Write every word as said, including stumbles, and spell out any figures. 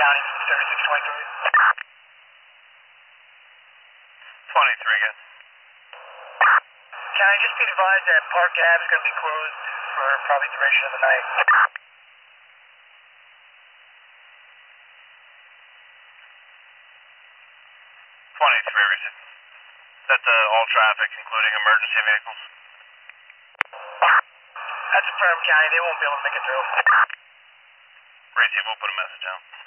County, thirty-six twenty-three. twenty-three again. County, just be advised that Park Ave is going to be closed for probably the duration of the night. twenty-three, receive. That's uh, all traffic, including emergency vehicles. That's a firm, County. They won't be able to make it through. Receive, we'll put a message out.